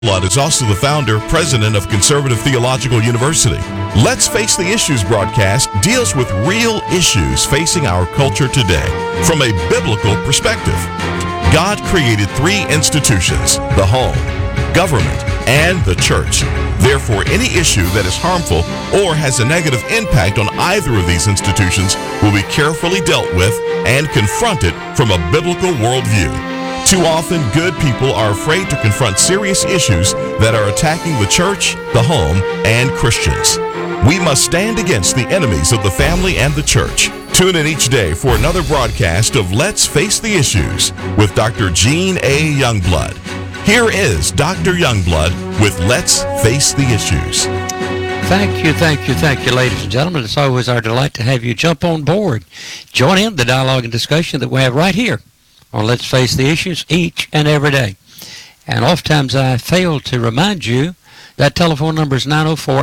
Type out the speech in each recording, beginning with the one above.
Youngblood is also the founder, president of Conservative Theological University. Let's Face the Issues broadcast deals with real issues facing our culture today from a biblical perspective. God created three institutions: the home, government, and the church. Therefore, any issue that is harmful or has a negative impact on either of these institutions will be carefully dealt with and confronted from a biblical worldview. Too often, good people are afraid to confront serious issues that are attacking the church, the home, and Christians. We must stand against the enemies of the family and the church. Tune in each day for another broadcast of Let's Face the Issues with Dr. Gene A. Youngblood. Here is Dr. Youngblood with Let's Face the Issues. Thank you, ladies and gentlemen. It's always our delight to have you jump on board. Join in the dialogue and discussion that we have right here on Let's Face the Issues each and every day. And oftentimes I fail to remind you that telephone number is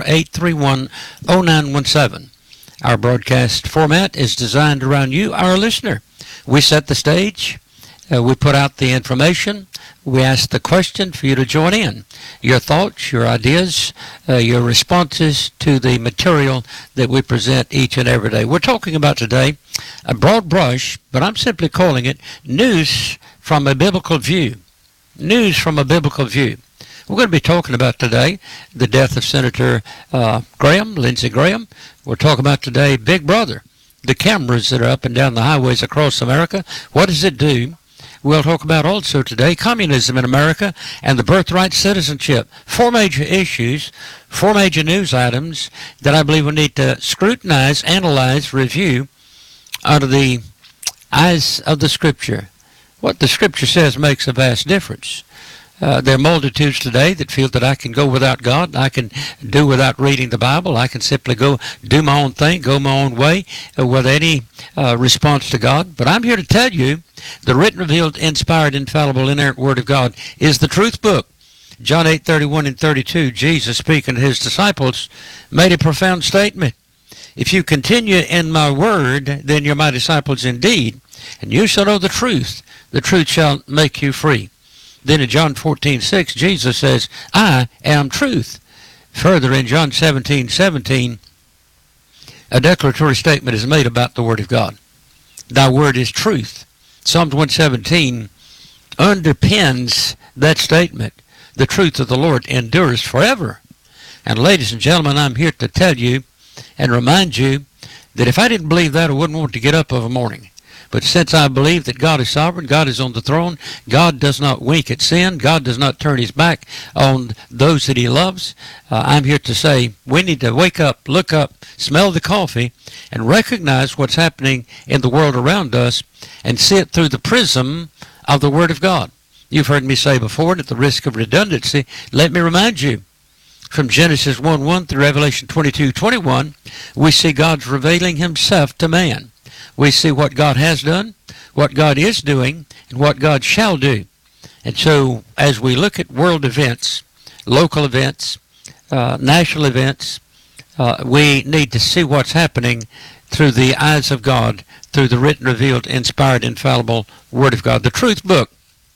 904-831-0917. Our broadcast format is designed around you, our listener. We set the stage. We put out the information. We ask the question for you to join in. Your thoughts, your ideas, your responses to the material that we present each and every day. We're talking about today a broad brush, but I'm simply calling it news from a biblical view. News from a biblical view. We're going to be talking about today the death of Senator Lindsey Graham. We're talking about today Big Brother, the cameras that are up and down the highways across America. What does it do? We'll talk about also today communism in America and the birthright citizenship. Four major issues, four major news items that I believe we need to scrutinize, analyze, review under the eyes of the Scripture. What the Scripture says makes a vast difference. There are multitudes today that feel that I can go without God, I can do without reading the Bible, I can simply go do my own thing, go my own way with any response to God. But I'm here to tell you the written, revealed, inspired, infallible, inerrant Word of God is the truth book. John 8:31 and 32, Jesus speaking to his disciples made a profound statement. If you continue in my word, then you're my disciples indeed, and you shall know the truth shall make you free. Then in John 14:6, Jesus says, I am truth. Further, in John 17:17, a declaratory statement is made about the Word of God. Thy word is truth. Psalms 117 underpins that statement. The truth of the Lord endures forever. And ladies and gentlemen, I'm here to tell you and remind you that if I didn't believe that, I wouldn't want to get up of a morning. But since I believe that God is sovereign, God is on the throne, God does not wink at sin, God does not turn his back on those that he loves, I'm here to say we need to wake up, look up, smell the coffee, and recognize what's happening in the world around us and see it through the prism of the Word of God. You've heard me say before, and at the risk of redundancy, let me remind you, from Genesis 1:1 through Revelation 22:21, we see God's revealing himself to man. We see what God has done, what God is doing, and what God shall do. And so as we look at world events, local events, national events, we need to see what's happening through the eyes of God, through the written, revealed, inspired, infallible Word of God, the truth book.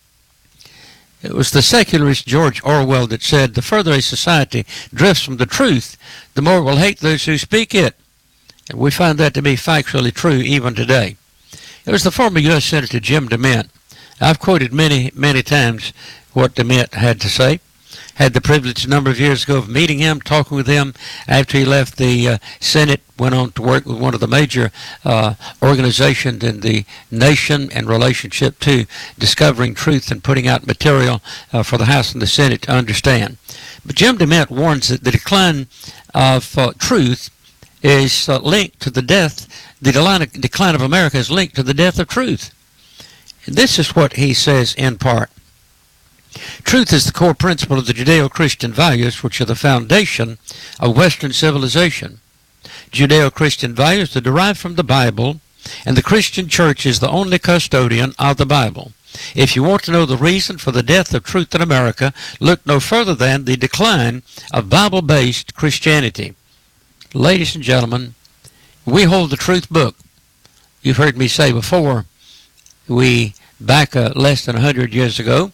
It was the secularist George Orwell that said, the further a society drifts from the truth, the more it will hate those who speak it. And we find that to be factually true even today. It was the former U.S. Senator Jim DeMint. I've quoted many times what DeMint had to say. Had the privilege a number of years ago of meeting him, talking with him after he left the Senate, went on to work with one of the major organizations in the nation in relationship to discovering truth and putting out material for the House and the Senate to understand. But Jim DeMint warns that the decline of truth is linked to the death, the decline of America is linked to the death of truth. And this is what he says in part. Truth is the core principle of the Judeo-Christian values, which are the foundation of Western civilization. Judeo-Christian values are derived from the Bible, and the Christian church is the only custodian of the Bible. If you want to know the reason for the death of truth in America, look no further than the decline of Bible-based Christianity. Ladies and gentlemen, we hold the truth book. You've heard me say before, we back less than 100 years ago,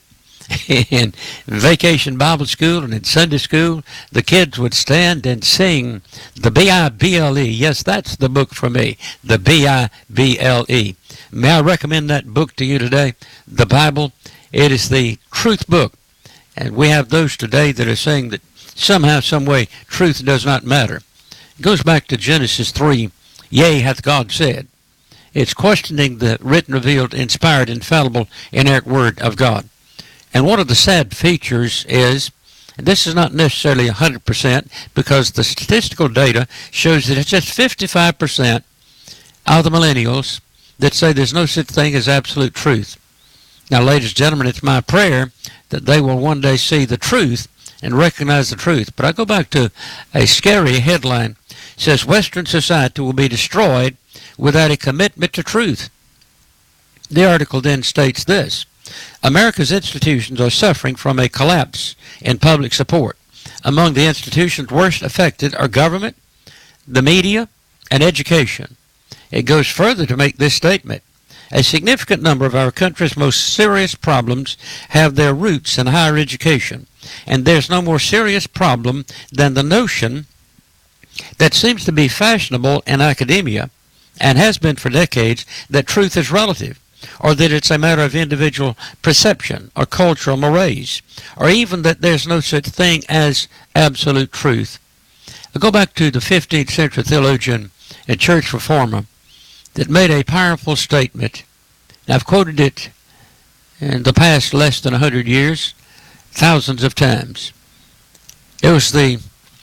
in vacation Bible school and in Sunday school, the kids would stand and sing the Bible. Yes, that's the book for me, the Bible. May I recommend that book to you today, the Bible? It is the truth book. And we have those today that are saying that somehow, some way, truth does not matter. It goes back to Genesis 3, yea, hath God said. It's questioning the written, revealed, inspired, infallible, inerrant Word of God. And one of the sad features is, and this is not necessarily 100%, because the statistical data shows that it's just 55% of the millennials that say there's no such thing as absolute truth. Now, ladies and gentlemen, it's my prayer that they will one day see the truth and recognize the truth. But I go back to a scary headline. It says, Western society will be destroyed without a commitment to truth. The article then states this: America's institutions are suffering from a collapse in public support. Among the institutions worst affected are government, the media, and education. It goes further to make this statement: a significant number of our country's most serious problems have their roots in higher education, and there's no more serious problem than the notion that seems to be fashionable in academia, and has been for decades, that truth is relative, or that it's a matter of individual perception or cultural mores, or even that there's no such thing as absolute truth. I go back to the 15th century theologian and church reformer that made a powerful statement. I've quoted it in the past less than 100 years, thousands of times. It was the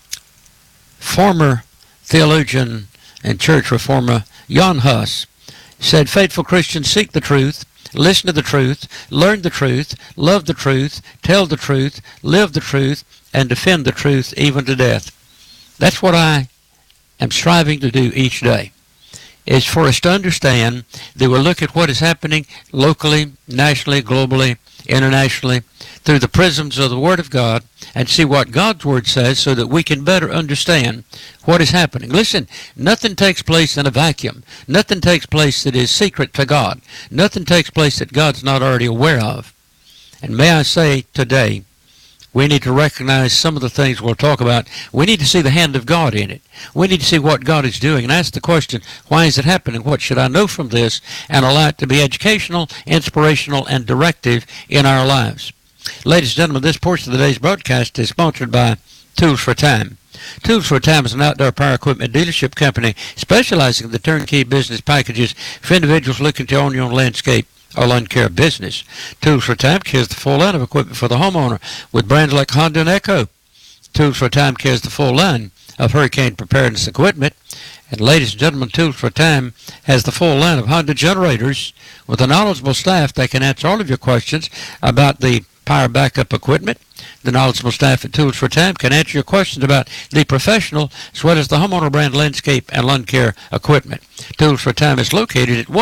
former theologian and church reformer Jan Hus said, faithful Christians seek the truth, listen to the truth, learn the truth, love the truth, tell the truth, live the truth, and defend the truth even to death. That's what I am striving to do each day, is for us to understand that we'll look at what is happening locally, nationally, globally, internationally, through the prisms of the Word of God, and see what God's Word says so that we can better understand what is happening. Listen, nothing takes place in a vacuum. Nothing takes place that is secret to God. Nothing takes place that God's not already aware of. And may I say today, we need to recognize some of the things we'll talk about. We need to see the hand of God in it. We need to see what God is doing and ask the question, why is it happening? What should I know from this? And allow it to be educational, inspirational, and directive in our lives. Ladies and gentlemen, this portion of today's broadcast is sponsored by Tools for Time. Tools for Time is an outdoor power equipment dealership company specializing in the turnkey business packages for individuals looking to own your own landscape or lawn care business. Tools for Time carries the full line of equipment for the homeowner with brands like Honda and Echo. Tools for Time carries the full line of hurricane preparedness equipment. And ladies and gentlemen, Tools for Time has the full line of Honda generators with a knowledgeable staff that can answer all of your questions about the power backup equipment. The knowledgeable staff at Tools for Time can answer your questions about the professional as well as the homeowner brand landscape and lawn care equipment. Tools for Time is located at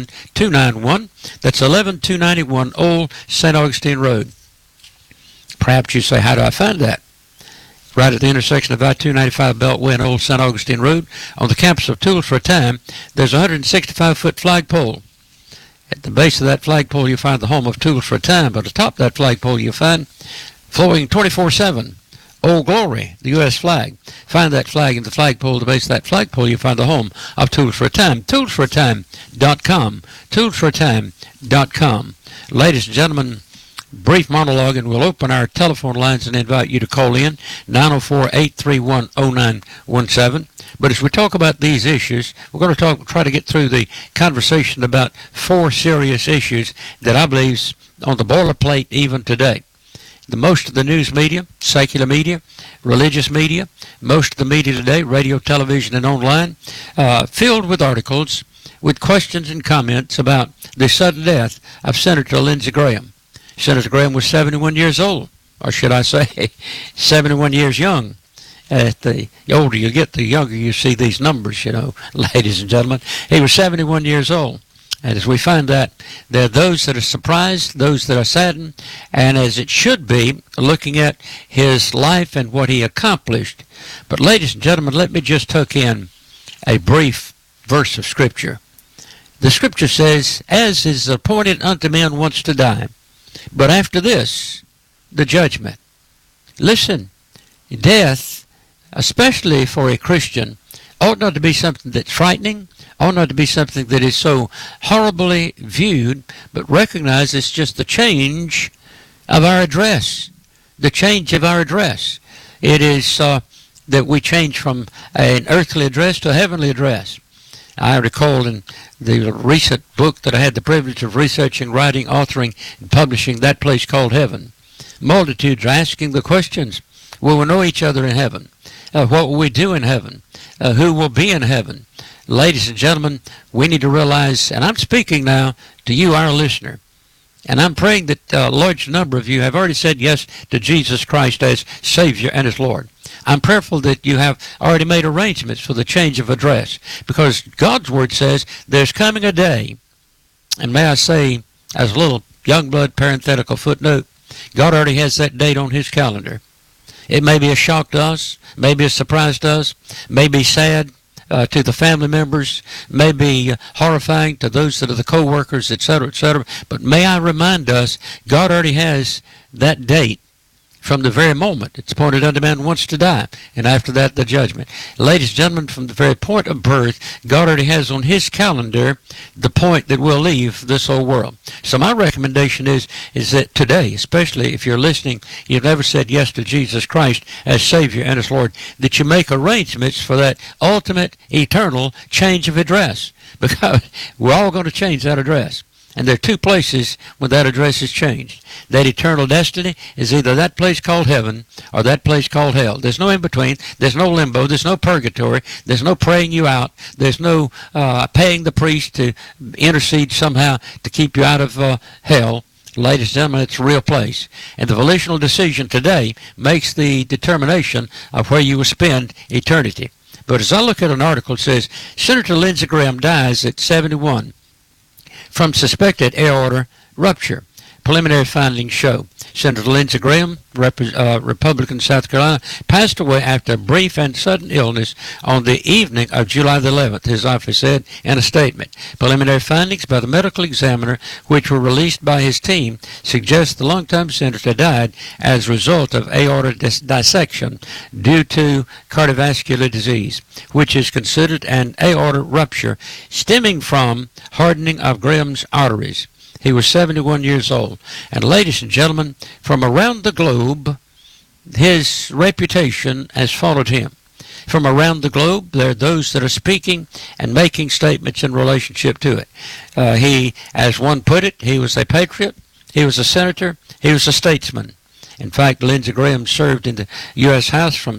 11291. That's 11291 Old St. Augustine Road. Perhaps you say, how do I find that? Right at the intersection of I-295 Beltway and Old St. Augustine Road, on the campus of Tools for Time, there's a 165-foot flagpole. At the base of that flagpole, you'll find the home of Tools for Time, but atop that flagpole, you'll find flowing 24/7, Old Glory, the U.S. flag. Find that flag in the flagpole. At the base of that flagpole, you'll find the home of Tools for Time. ToolsForTime.com. ToolsForTime.com. Ladies and gentlemen, brief monologue, and we'll open our telephone lines and invite you to call in, 904-831-0917. But as we talk about these issues, we're going to try to get through the conversation about 4 serious issues that I believe is on the boilerplate even today. Most of the news media, secular media, religious media, most of the media today, radio, television, and online, filled with articles with questions and comments about the sudden death of Senator Lindsey Graham. Senator Graham was 71 years old, or should I say 71 years young. The older you get, the younger you see these numbers, ladies and gentlemen. He was 71 years old. And as we find that, there are those that are surprised, those that are saddened, and as it should be, looking at his life and what he accomplished. But ladies and gentlemen, let me just tuck in a brief verse of Scripture. The Scripture says, as is appointed unto men once to die, But after this, the judgment. Listen, death, especially for a Christian, ought not to be something that's frightening, ought not to be something that is so horribly viewed, but recognize it's just the change of our address. The change of our address. It is that we change from an earthly address to a heavenly address. I recall in the recent book that I had the privilege of researching, writing, authoring, and publishing, That Place Called Heaven, multitudes are asking the questions, will we know each other in heaven? What will we do in heaven? Who will be in heaven? Ladies and gentlemen, we need to realize, and I'm speaking now to you, our listener, and I'm praying that a large number of you have already said yes to Jesus Christ as Savior and as Lord. I'm prayerful that you have already made arrangements for the change of address, because God's Word says there's coming a day, and may I say, as a little young blood parenthetical footnote, God already has that date on His calendar. It may be a shock to us, may be a surprise to us, may be sad to the family members, may be horrifying to those that are the co-workers, etc., etc. But may I remind us, God already has that date from the very moment it's appointed unto man once to die, and after that the judgment. Ladies and gentlemen, from the very point of birth, God already has on His calendar the point that we'll leave this whole world. So my recommendation is that today, especially if you're listening, you've never said yes to Jesus Christ as Savior and as Lord, that you make arrangements for that ultimate, eternal change of address, because we're all going to change that address. And there are two places when that address is changed. That eternal destiny is either that place called heaven or that place called hell. There's no in between. There's no limbo. There's no purgatory. There's no praying you out. There's no paying the priest to intercede somehow to keep you out of hell. Ladies and gentlemen, it's a real place. And the volitional decision today makes the determination of where you will spend eternity. But as I look at an article, it says, Senator Lindsey Graham dies at 71. From suspected aorta rupture. Preliminary findings show Senator Lindsey Graham, Republican, South Carolina, passed away after a brief and sudden illness on the evening of July the 11th, his office said in a statement. Preliminary findings by the medical examiner, which were released by his team, suggest the longtime senator died as a result of aorta dissection due to cardiovascular disease, which is considered an aorta rupture stemming from hardening of Graham's arteries. He was 71 years old. And ladies and gentlemen, from around the globe, his reputation has followed him. From around the globe, there are those that are speaking and making statements in relationship to it. He, as one put it, he was a patriot, he was a senator, he was a statesman. In fact, Lindsey Graham served in the U.S. House from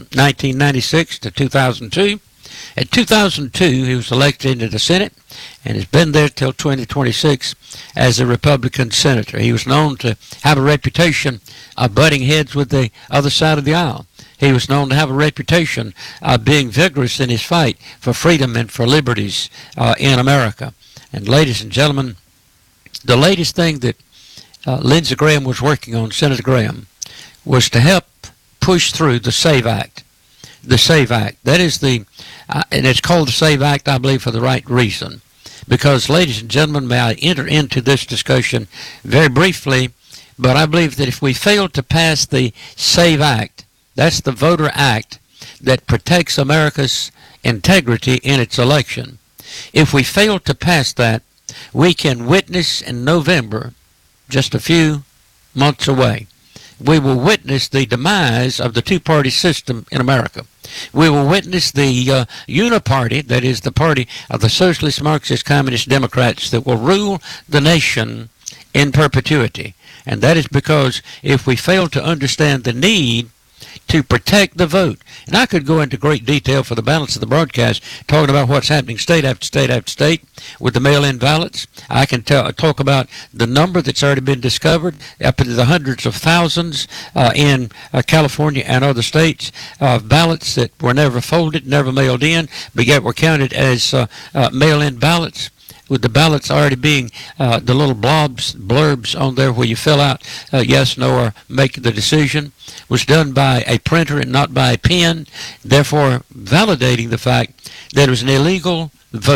1996 to 2002. In 2002, he was elected into the Senate and has been there till 2026 as a Republican senator. He was known to have a reputation of butting heads with the other side of the aisle. He was known to have a reputation of being vigorous in his fight for freedom and for liberties in America. And ladies and gentlemen, the latest thing that Lindsey Graham was working on, Senator Graham, was to help push through the SAVE Act. The SAVE Act. That is and it's called the SAVE Act, I believe, for the right reason. Because, ladies and gentlemen, may I enter into this discussion very briefly, but I believe that if we fail to pass the SAVE Act, that's the voter act that protects America's integrity in its election. If we fail to pass that, we can witness in November, just a few months away, we will witness the demise of the two-party system in America. We will witness the uniparty, that is the party of the Socialist, Marxist, Communist Democrats that will rule the nation in perpetuity. And that is because if we fail to understand the need to protect the vote. And I could go into great detail for the balance of the broadcast, talking about what's happening state after state after state with the mail-in ballots. I can talk about the number that's already been discovered, up into the hundreds of thousands in California and other states, of ballots that were never folded, never mailed in, but yet were counted as mail-in ballots, with the ballots already being the little blurbs on there where you fill out yes, no, or make the decision, was done by a printer and not by a pen, therefore validating the fact that it was an illegal vote.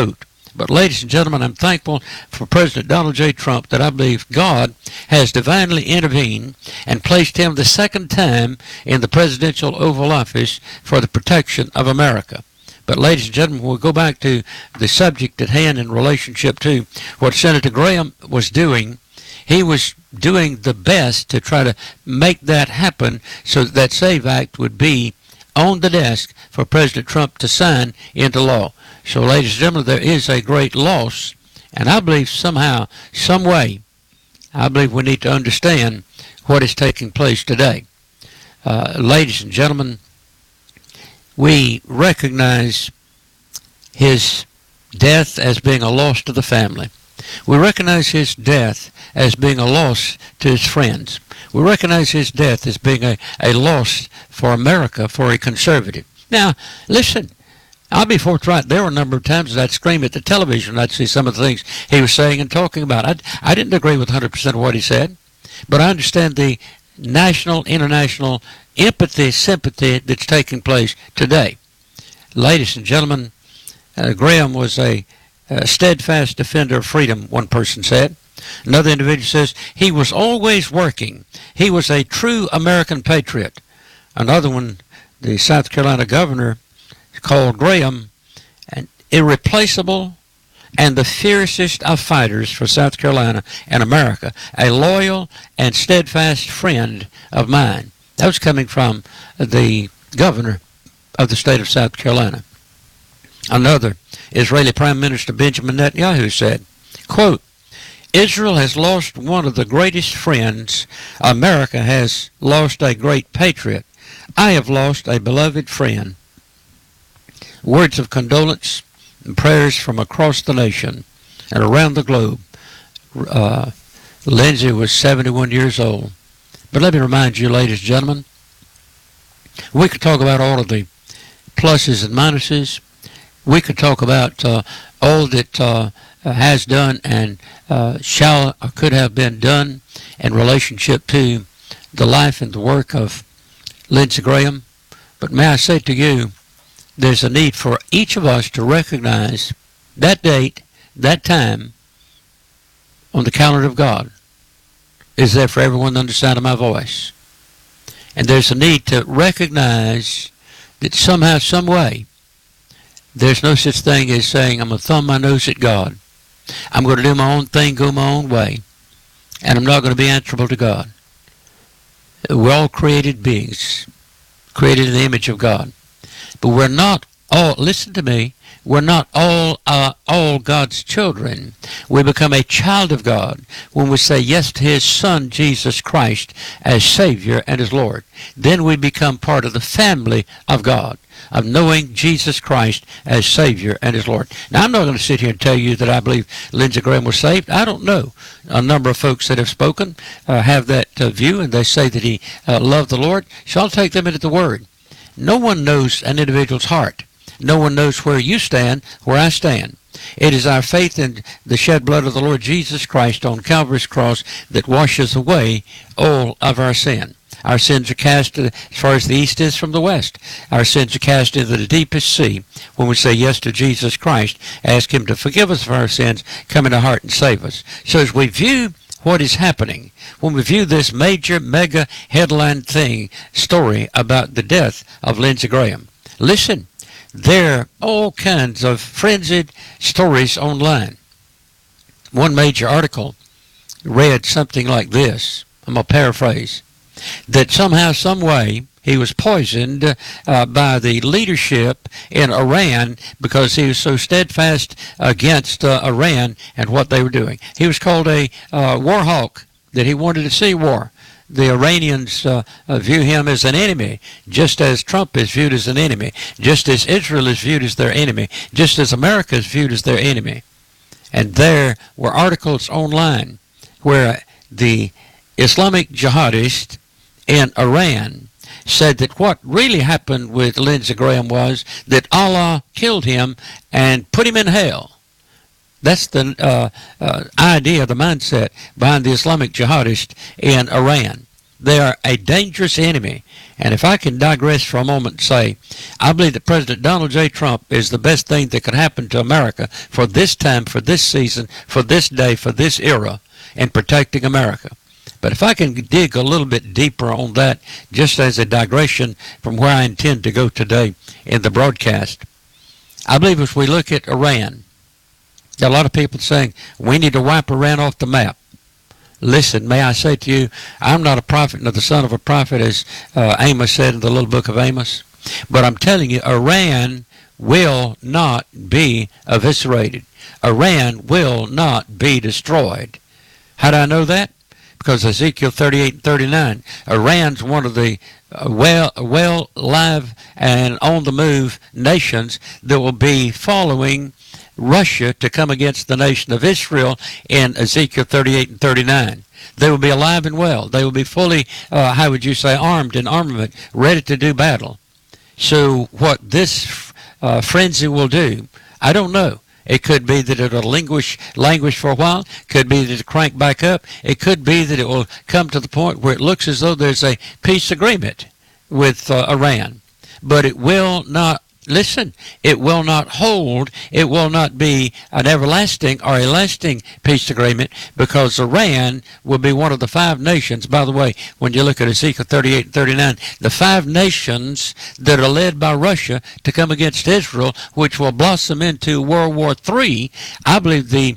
But ladies and gentlemen, I'm thankful for President Donald J. Trump that I believe God has divinely intervened and placed him the second time in the presidential Oval Office for the protection of America. But ladies and gentlemen, we'll go back to the subject at hand in relationship to what Senator Graham was doing. He was doing the best to try to make that happen so that SAVE Act would be on the desk for President Trump to sign into law. So, ladies and gentlemen, there is a great loss, and I believe somehow, some way, I believe we need to understand what is taking place today. Ladies and gentlemen, we recognize his death as being a loss to the family. We recognize his death as being a loss to his friends. We recognize his death as being a loss for America, for a conservative. Now, listen, I'll be forthright. There were a number of times that I'd scream at the television. I'd see some of the things he was saying and talking about. I didn't agree with 100% of what he said, but I understand the national, international empathy, sympathy that's taking place today. Ladies and gentlemen, Graham was a steadfast defender of freedom, one person said. Another individual says he was always working. He was a true American patriot. Another one, the South Carolina governor, called Graham an irreplaceable and the fiercest of fighters for South Carolina and America, a loyal and steadfast friend of mine. That was coming from the governor of the state of South Carolina. Another Israeli Prime Minister Benjamin Netanyahu said, quote, Israel has lost one of the greatest friends. America has lost a great patriot. I have lost a beloved friend. Words of condolence and prayers from across the nation and around the globe. Lindsay was 71 years old. But let me remind you, ladies and gentlemen, we could talk about all of the pluses and minuses. We could talk about all that has done and shall or could have been done in relationship to the life and the work of Lindsey Graham. But may I say to you, there's a need for each of us to recognize that date, that time on the calendar of God is there for everyone to understand of my voice. And there's a need to recognize that somehow, some way, there's no such thing as saying, I'm going to thumb my nose at God. I'm going to do my own thing, go my own way, and I'm not going to be answerable to God. We're all created beings, created in the image of God. But we're not all, listen to me, we're not all God's children. We become a child of God when we say yes to His Son, Jesus Christ, as Savior and as Lord. Then we become part of the family of God, of knowing Jesus Christ as Savior and as Lord. Now, I'm not going to sit here and tell you that I believe Lindsey Graham was saved. I don't know. A number of folks that have spoken have that view, and they say that he loved the Lord. So I'll take them into the Word. No one knows an individual's heart. No one knows where you stand, where I stand. It is our faith in the shed blood of the Lord Jesus Christ on Calvary's cross that washes away all of our sin. Our sins are cast as far as the east is from the west. Our sins are cast into the deepest sea when we say yes to Jesus Christ, ask Him to forgive us of our sins, come into our heart and save us. So as we view what is happening, when we view this major, mega headline story about the death of Lindsey Graham, listen, there are all kinds of frenzied stories online. One major article read something like this. I'm going to paraphrase. That somehow, some way, he was poisoned by the leadership in Iran because he was so steadfast against Iran and what they were doing. He was called a war hawk, that he wanted to see war. The Iranians view him as an enemy, just as Trump is viewed as an enemy, just as Israel is viewed as their enemy, just as America is viewed as their enemy. And there were articles online where the Islamic jihadists in Iran said that what really happened with Lindsey Graham was that Allah killed him and put him in hell. That's the idea, the mindset behind the Islamic jihadists in Iran. They are a dangerous enemy. And if I can digress for a moment and say, I believe that President Donald J. Trump is the best thing that could happen to America for this time, for this season, for this day, for this era, in protecting America. But if I can dig a little bit deeper on that, just as a digression from where I intend to go today in the broadcast, I believe as we look at Iran, there are a lot of people saying we need to wipe Iran off the map. Listen, may I say to you, I'm not a prophet nor the son of a prophet, as Amos said in the little book of Amos. But I'm telling you, Iran will not be eviscerated. Iran will not be destroyed. How do I know that? Because Ezekiel 38 and 39, Iran's one of the well live and on the move nations that will be following Russia to come against the nation of Israel in Ezekiel 38 and 39. They will be alive and well. They will be fully, how would you say, armed in armament, ready to do battle. So what this frenzy will do, I don't know. It could be that it will languish for a while. Could be that it will crank back up. It could be that it will come to the point where it looks as though there's a peace agreement with Iran. But it will not, listen, it will not hold. It will not be an everlasting or a lasting peace agreement, because Iran will be one of the 5 nations. By the way, when you look at Ezekiel 38 and 39, the 5 nations that are led by Russia to come against Israel, which will blossom into World War III, I believe the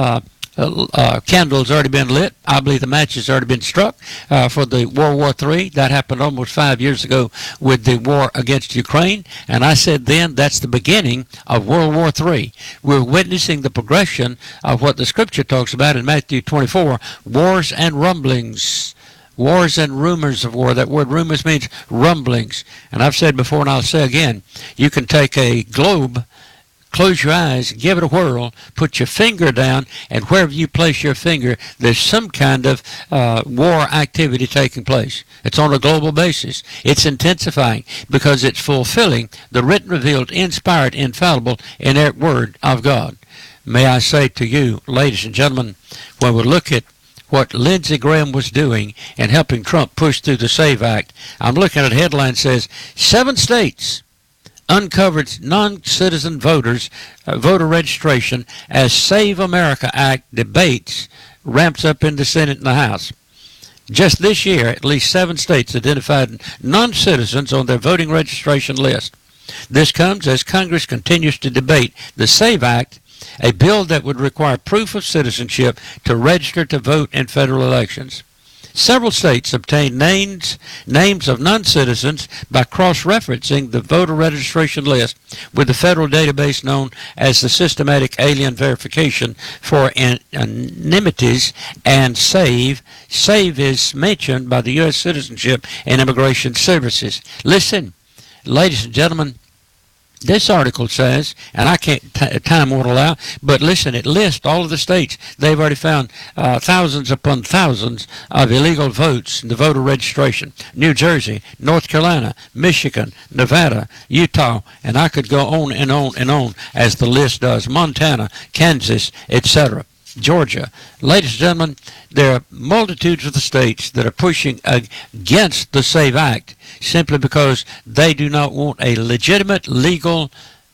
candle's already been lit. I believe the match has already been struck for the World War III. That happened almost 5 years ago with the war against Ukraine. And I said then that's the beginning of World War III. We're witnessing the progression of what the Scripture talks about in Matthew 24, wars and rumblings. Wars and rumors of war. That word rumors means rumblings. And I've said before and I'll say again, you can take a globe, close your eyes, give it a whirl, put your finger down, and wherever you place your finger, there's some kind of war activity taking place. It's on a global basis. It's intensifying because it's fulfilling the written, revealed, inspired, infallible, inerrant word of God. May I say to you, ladies and gentlemen, when we look at what Lindsey Graham was doing in helping Trump push through the SAVE Act, I'm looking at a headline that says, 7 states uncovered non-citizen voters voter registration as Save America Act debates ramps up in the Senate and the House. Just this year, at least 7 states identified non-citizens on their voting registration list. This comes as Congress continues to debate the SAVE Act, a bill that would require proof of citizenship to register to vote in federal elections. Several states obtained names of non-citizens by cross-referencing the voter registration list with the federal database known as the Systematic Alien Verification for Anonymities and SAVE. SAVE is mentioned by the U.S. Citizenship and Immigration Services. Listen, ladies and gentlemen, this article says, and I can't, time won't allow, but listen, it lists all of the states. They've already found thousands upon thousands of illegal votes in the voter registration. New Jersey, North Carolina, Michigan, Nevada, Utah, and I could go on and on and on as the list does. Montana, Kansas, etc. Georgia. Ladies and gentlemen, there are multitudes of the states that are pushing against the SAVE Act simply because they do not want a legitimate legal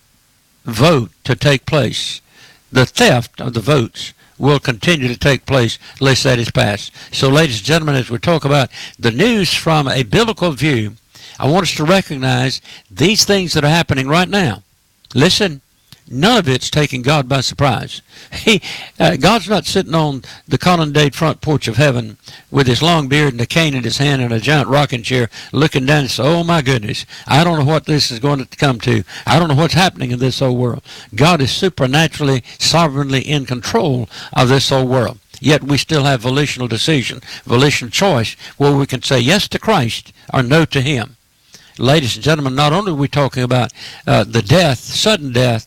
vote to take place. The theft of the votes will continue to take place unless that is passed. So, ladies and gentlemen, as we talk about the news from a biblical view, I want us to recognize these things that are happening right now. Listen. None of it's taking God by surprise. God's not sitting on the colonnade front porch of heaven with his long beard and a cane in his hand and a giant rocking chair looking down and saying, oh my goodness, I don't know what this is going to come to. I don't know what's happening in this whole world. God is supernaturally, sovereignly in control of this whole world. Yet we still have volitional decision, volitional choice, where we can say yes to Christ or no to him. Ladies and gentlemen, not only are we talking about the death, sudden death,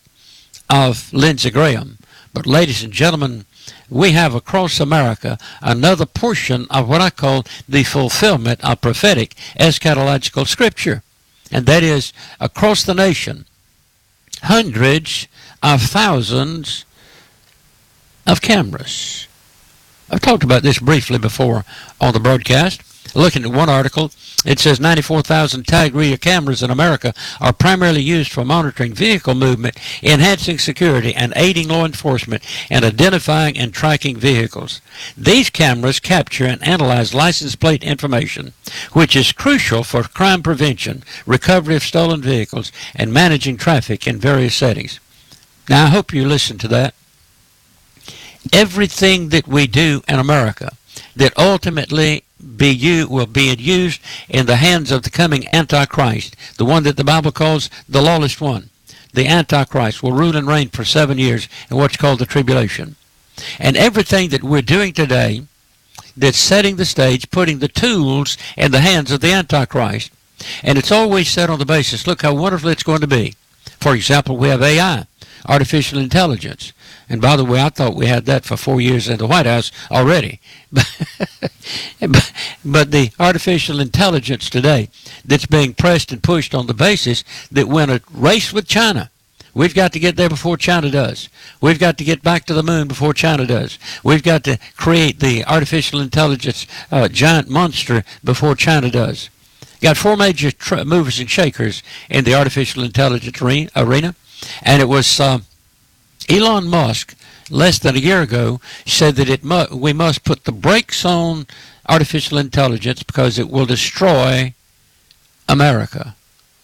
of Lindsey Graham, but ladies and gentlemen, we have across America another portion of what I call the fulfillment of prophetic eschatological scripture, and that is across the nation, hundreds of thousands of cameras. I've talked about this briefly before on the broadcast. Looking at one article, it says 94,000 tag reader cameras in America are primarily used for monitoring vehicle movement, enhancing security, and aiding law enforcement in identifying and tracking vehicles. These cameras capture and analyze license plate information, which is crucial for crime prevention, recovery of stolen vehicles, and managing traffic in various settings. Now, I hope you listen to that. Everything that we do in America that ultimately will be used in the hands of the coming Antichrist, the one that the Bible calls the lawless one. The Antichrist will rule and reign for 7 years in what's called the tribulation. And everything that we're doing today that's setting the stage, putting the tools in the hands of the Antichrist. And it's always set on the basis, look how wonderful it's going to be. For example, we have AI, artificial intelligence. And by the way, I thought we had that for 4 years in the White House already. But the artificial intelligence today that's being pressed and pushed on the basis that we're in a race with China. We've got to get there before China does. We've got to get back to the moon before China does. We've got to create the artificial intelligence giant monster before China does. Got four major movers and shakers in the artificial intelligence arena. And it was Elon Musk, less than a year ago, said that we must put the brakes on artificial intelligence because it will destroy America.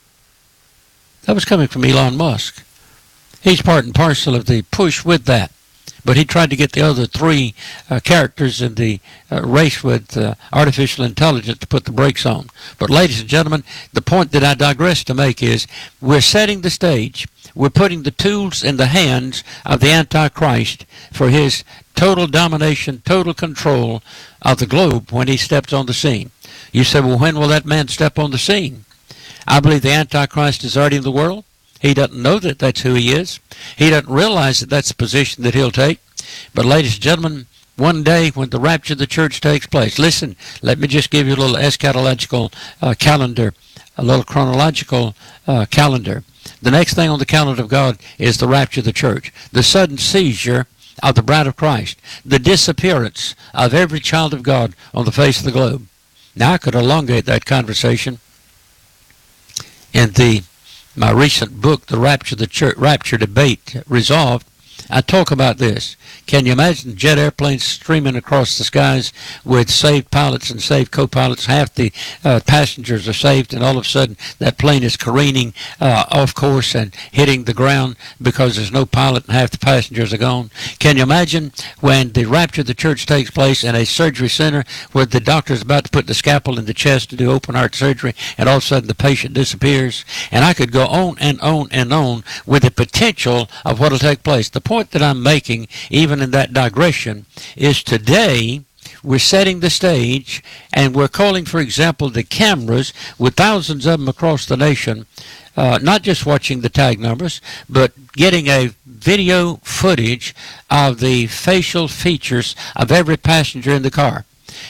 That was coming from Elon Musk. He's part and parcel of the push with that. But he tried to get the other three characters in the race with artificial intelligence to put the brakes on. But ladies and gentlemen, the point that I digress to make is we're setting the stage. We're putting the tools in the hands of the Antichrist for his total domination, total control of the globe when he steps on the scene. You say, well, when will that man step on the scene? I believe the Antichrist is already in the world. He doesn't know that that's who he is. He doesn't realize that that's the position that he'll take. But ladies and gentlemen, one day when the rapture of the church takes place, listen, let me just give you a little eschatological calendar, a little chronological calendar. The next thing on the calendar of God is the rapture of the church, the sudden seizure of the bride of Christ, the disappearance of every child of God on the face of the globe. Now, I could elongate that conversation in my recent book, The Rapture of the Church, Rapture Debate Resolved. I talk about this. Can you imagine jet airplanes streaming across the skies with saved pilots and saved co-pilots? Half the passengers are saved, and all of a sudden that plane is careening off course and hitting the ground because there's no pilot and half the passengers are gone. Can you imagine when the rapture of the church takes place in a surgery center where the doctor's about to put the scalpel in the chest to do open heart surgery, and all of a sudden the patient disappears? And I could go on and on and on with the potential of what will take place. The point that I'm making, even in that digression, is today we're setting the stage and we're calling, for example, the cameras with thousands of them across the nation, not just watching the tag numbers, but getting a video footage of the facial features of every passenger in the car.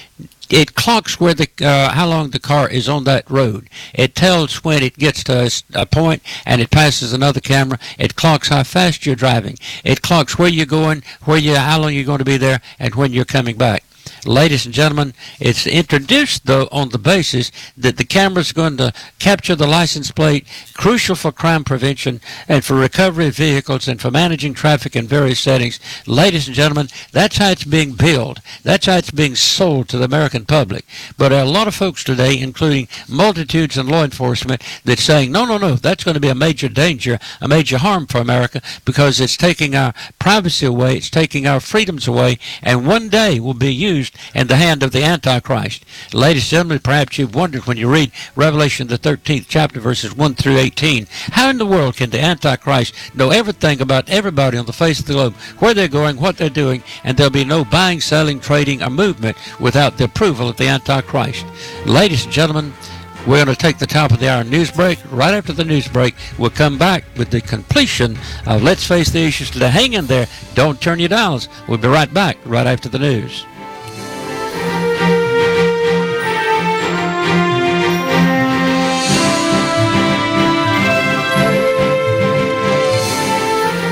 It clocks where how long the car is on that road. It tells when it gets to a point and it passes another camera. It clocks how fast you're driving. It clocks where you're going, how long you're going to be there, and when you're coming back. Ladies and gentlemen, it's introduced, though, on the basis that the camera's going to capture the license plate, crucial for crime prevention and for recovery of vehicles and for managing traffic in various settings. Ladies and gentlemen, that's how it's being billed. That's how it's being sold to the American public. But there are a lot of folks today, including multitudes in law enforcement, that's saying, no, that's going to be a major danger, a major harm for America because it's taking our privacy away, it's taking our freedoms away, and one day will be used in the hand of the Antichrist. Ladies and gentlemen, perhaps you've wondered when you read Revelation, the 13th chapter, verses 1 through 18, how in the world can the Antichrist know everything about everybody on the face of the globe, where they're going, what they're doing, and there'll be no buying, selling, trading, or movement without the approval of the Antichrist? Ladies and gentlemen, we're going to take the top of the hour news break. Right after the news break, we'll come back with the completion of Let's Face the Issues today. Hang in there. Don't turn your dials. We'll be right back right after the news.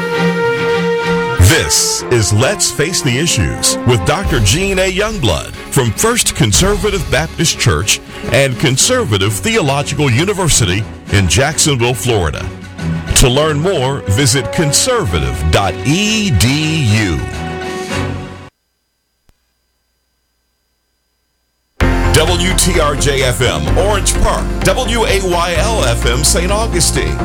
This is Let's Face the Issues with Dr. Gene A. Youngblood from First Conservative Baptist Church and Conservative Theological University in Jacksonville, Florida. To learn more, visit conservative.edu. WTRJ-FM, Orange Park, WAYL-FM, St. Augustine.